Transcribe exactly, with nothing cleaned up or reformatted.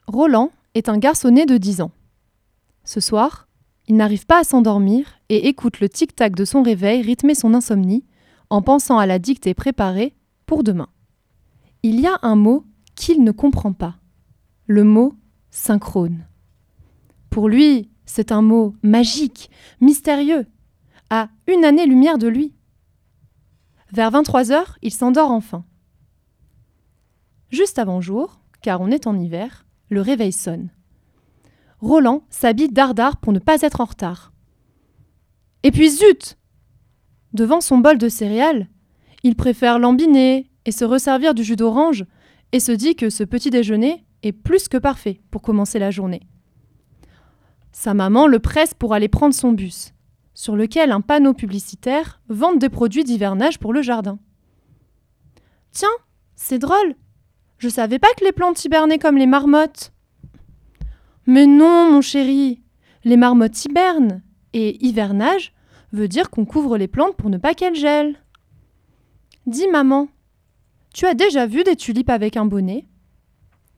Roland est un garçonnet de dix ans. Ce soir, il n'arrive pas à s'endormir et écoute le tic-tac de son réveil rythmer son insomnie en pensant à la dictée préparée pour demain. Il y a un mot qu'il ne comprend pas, le mot « synchrone ». Pour lui, c'est un mot magique, mystérieux, à une année-lumière de lui. Vers vingt-trois heures, il s'endort enfin. Juste avant jour, car on est en hiver, le réveil sonne. Roland s'habille dardard pour ne pas être en retard. Et puis zut! Devant son bol de céréales, il préfère lambiner et se resservir du jus d'orange et se dit que ce petit déjeuner est plus que parfait pour commencer la journée. Sa maman le presse pour aller prendre son bus, sur lequel un panneau publicitaire vante des produits d'hivernage pour le jardin. « Tiens, c'est drôle! Je savais pas que les plantes hibernaient comme les marmottes. » « Mais non, mon chéri, les marmottes hibernent, et hivernage veut dire qu'on couvre les plantes pour ne pas qu'elles gèlent. » « Dis maman, tu as déjà vu des tulipes avec un bonnet ? »